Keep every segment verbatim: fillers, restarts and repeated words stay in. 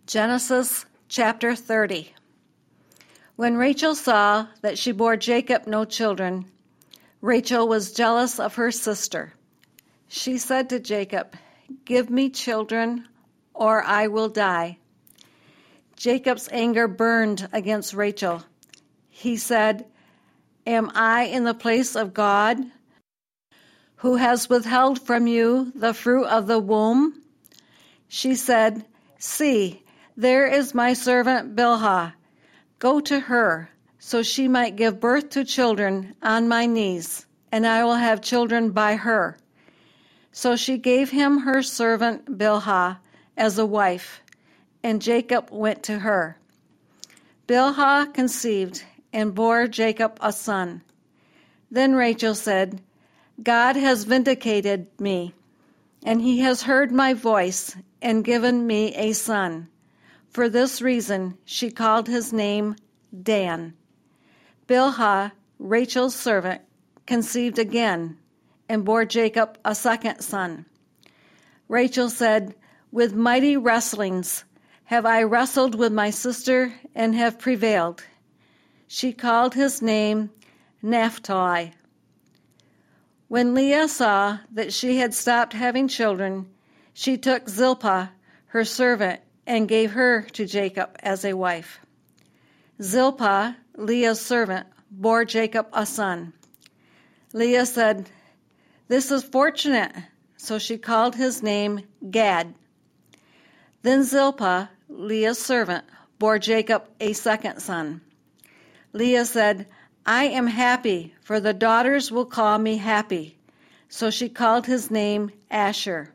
Genesis chapter thirty. When Rachel saw that she bore Jacob no children, Rachel was jealous of her sister. She said to Jacob, "Give me children, or I will die." Jacob's anger burned against Rachel. He said, "Am I in the place of God, who has withheld from you the fruit of the womb?" She said, "See, there is my servant Bilhah. Go to her, so she might give birth to children on my knees, and I will have children by her." So she gave him her servant Bilhah as a wife, and Jacob went to her. Bilhah conceived and bore Jacob a son. Then Rachel said, "God has vindicated me, and he has heard my voice and given me a son." For this reason she called his name Dan. Bilhah, Rachel's servant, conceived again and bore Jacob a second son. Rachel said, "With mighty wrestlings have I wrestled with my sister and have prevailed." She called his name Naphtali. When Leah saw that she had stopped having children, she took Zilpah, her servant, and gave her to Jacob as a wife. Zilpah, Leah's servant, bore Jacob a son. Leah said, "This is fortunate," so she called his name Gad. Then Zilpah, Leah's servant, bore Jacob a second son. Leah said, "I am happy, for the daughters will call me happy." So she called his name Asher.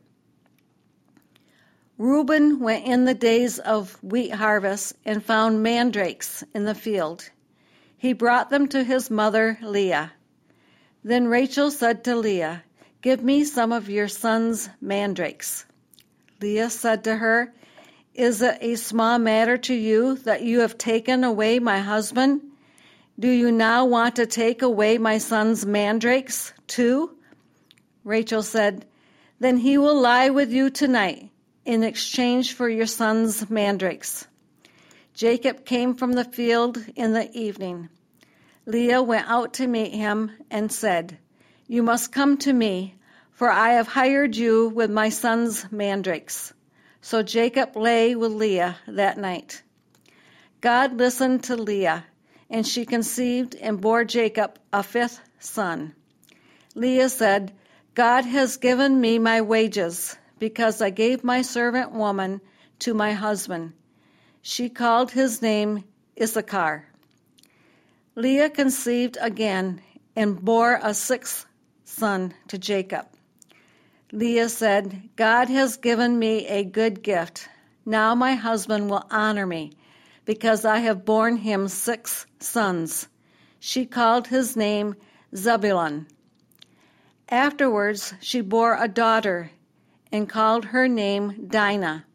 Reuben went in the days of wheat harvest and found mandrakes in the field. He brought them to his mother Leah. Then Rachel said to Leah, "Give me some of your son's mandrakes." Leah said to her, "Is it a small matter to you that you have taken away my husband? Do you now want to take away my son's mandrakes too?" Rachel said, "Then he will lie with you tonight in exchange for your son's mandrakes." Jacob came from the field in the evening. Leah went out to meet him and said, "You must come to me, for I have hired you with my son's mandrakes." So Jacob lay with Leah that night. God listened to Leah, and she conceived and bore Jacob a fifth son. Leah said, "God has given me my wages, because I gave my servant woman to my husband." She called his name Issachar. Leah conceived again and bore a sixth son to Jacob. Leah said, "God has given me a good gift. Now my husband will honor me, because I have borne him six sons." She called his name Zebulun. Afterwards she bore a daughter and called her name Dinah.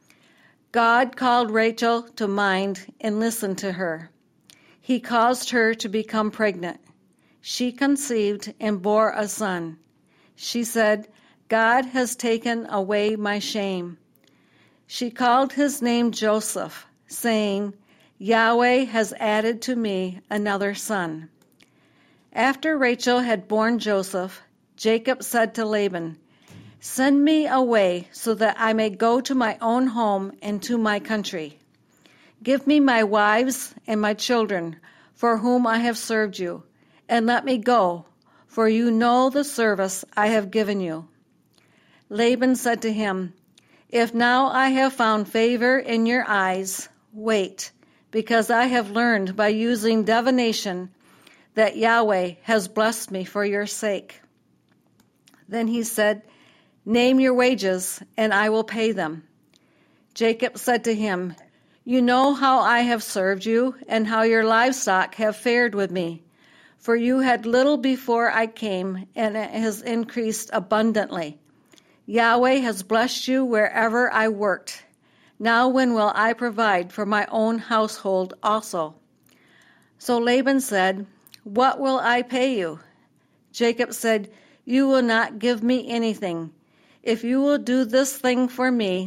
God called Rachel to mind and listened to her. He caused her to become pregnant. She conceived and bore a son. She said, "God has taken away my shame." She called his name Joseph, saying, "Yahweh has added to me another son." After Rachel had borne Joseph, Jacob said to Laban, "Send me away so that I may go to my own home and to my country. Give me my wives and my children, for whom I have served you, and let me go, for you know the service I have given you." Laban said to him, "If now I have found favor in your eyes, wait, because I have learned by using divination that Yahweh has blessed me for your sake." Then he said, "Name your wages, and I will pay them." Jacob said to him, "You know how I have served you, and how your livestock have fared with me. For you had little before I came, and it has increased abundantly. Yahweh has blessed you wherever I worked. Now when will I provide for my own household also?" So Laban said, "What will I pay you?" Jacob said, "You will not give me anything. If you will do this thing for me,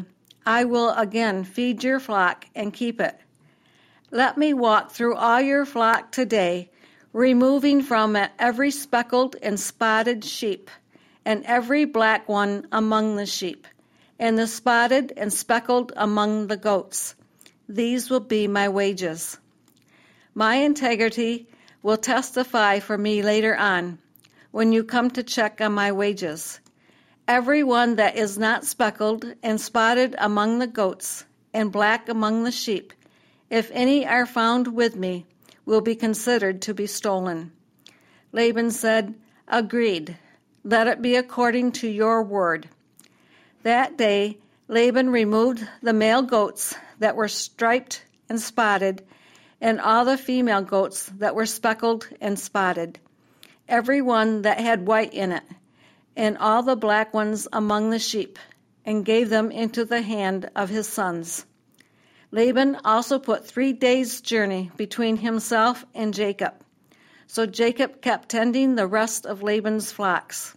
I will again feed your flock and keep it. Let me walk through all your flock today, removing from it every speckled and spotted sheep, and every black one among the sheep, and the spotted and speckled among the goats. These will be my wages. My integrity will testify for me later on, when you come to check on my wages. Every one that is not speckled and spotted among the goats, and black among the sheep, if any are found with me, will be considered to be stolen. Laban said, Agreed. Let it be according to your word. That day Laban removed the male goats that were striped and spotted, and all the female goats that were speckled and spotted, every one that had white in it, and all the black ones among the sheep, and gave them into the hand of his sons. Laban also put three days' journey between himself and Jacob. So Jacob kept tending the rest of Laban's flocks.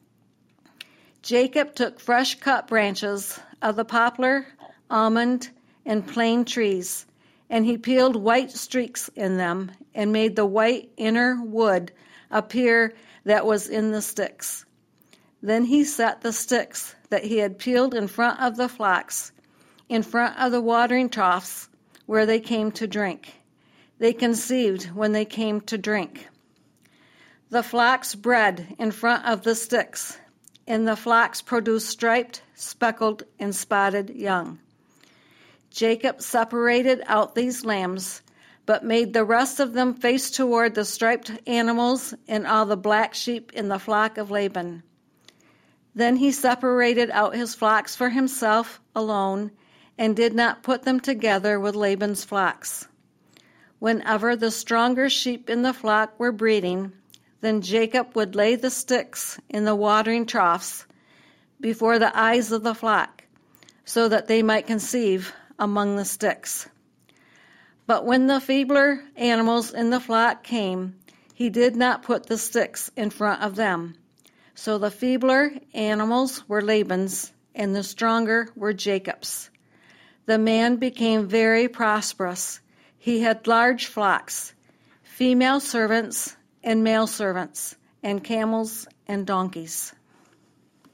Jacob took fresh cut branches of the poplar, almond, and plane trees, and he peeled white streaks in them and made the white inner wood appear that was in the sticks. Then he set the sticks that he had peeled in front of the flocks, in front of the watering troughs where they came to drink. They conceived when they came to drink. The flocks bred in front of the sticks, and the flocks produced striped, speckled, and spotted young. Jacob separated out these lambs, but made the rest of them face toward the striped animals and all the black sheep in the flock of Laban. Then he separated out his flocks for himself alone, and did not put them together with Laban's flocks. Whenever the stronger sheep in the flock were breeding, then Jacob would lay the sticks in the watering troughs before the eyes of the flock, so that they might conceive among the sticks. But when the feebler animals in the flock came, he did not put the sticks in front of them. So the feebler animals were Laban's, and the stronger were Jacob's. The man became very prosperous. He had large flocks, female servants and male servants, and camels and donkeys.